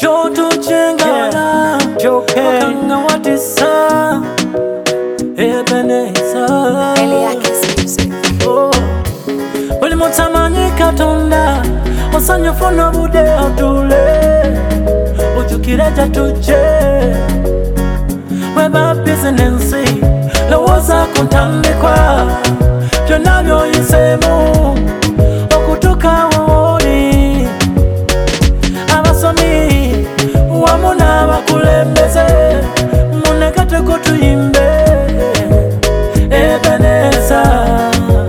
Joto chenga wakanga watisa Ebenezer Buli mutamanyi Katonda osanyufuna budde otule ojukireja tuje weba bizinensi lowooza ku ntandikwa byonna byoyiseemu okutuuka wooli abasomi wamu n'abakulembeze munekateko tuyimbe Ebenezer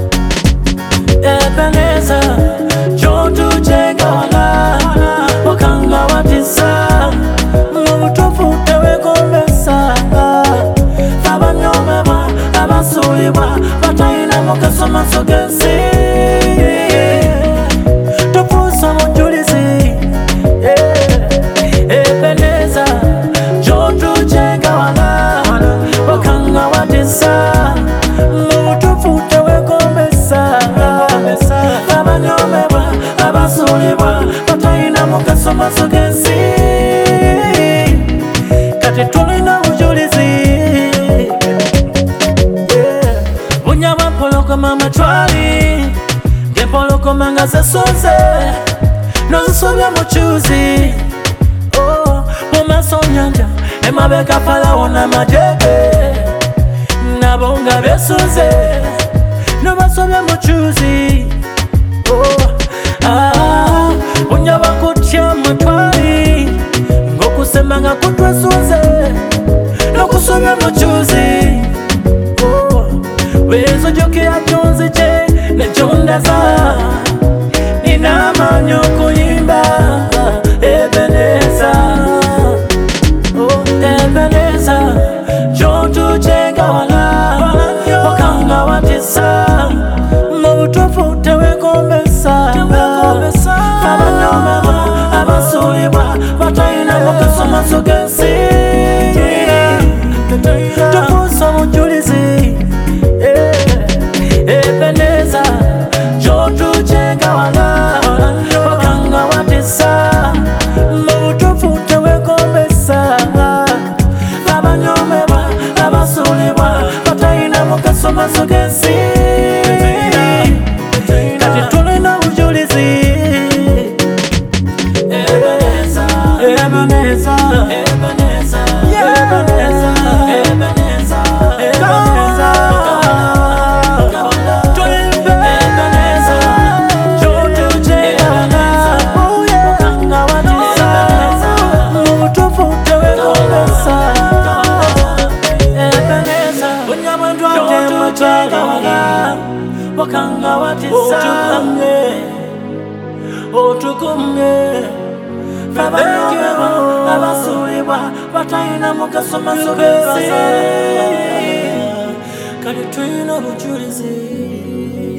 Ebenezer Jotu Jegawala wakanga watisa mubutufu tewegombesa abanyomebwa abasulibwa batayina mugaso maaso g'ensi tofuusa mujulizi Ebenezer Jotu Jegawala wakanga watisa mubutufu tewegombesa abanyomebwa abasulibwa batayina mugaso maaso g'ensi kati tulina bujulizi bunyama mpologoma amatwali ng'empologoma nga zesunze n'ozisobya mu kyuzi mu maaso nnyanja emabega Falawo n'amajege nabo nga besunze n'obasobya mu kyuzi bunyama kutya matwali ng'okusema nga kutwesunze n'okusobya mu kyuzi wezojokera gyonzije nekyondaza nina amaanyi okuyimba Ebenezer Ebenezer Jotu Jegawala wakanga watisa mu butuufu tewegombesa abanyomebwa abasulibwa batayina mugaso maaso g'ensi tofuusa mujulizi Ebenezer Jotu Jegawala wakanga watisa mu butuufu tewegombesa abanyomebwa abasulibwa batayina mugaso maaso g'ensi kati tulina bujulizi Ebenezer Ebenezer Ebenezer Ebenezer Ebenezer Ebenezer wakanga watisa otukumye abanyomebwa abasulibwa batayina mugaso maaso g'ensi kati tulina bujulizi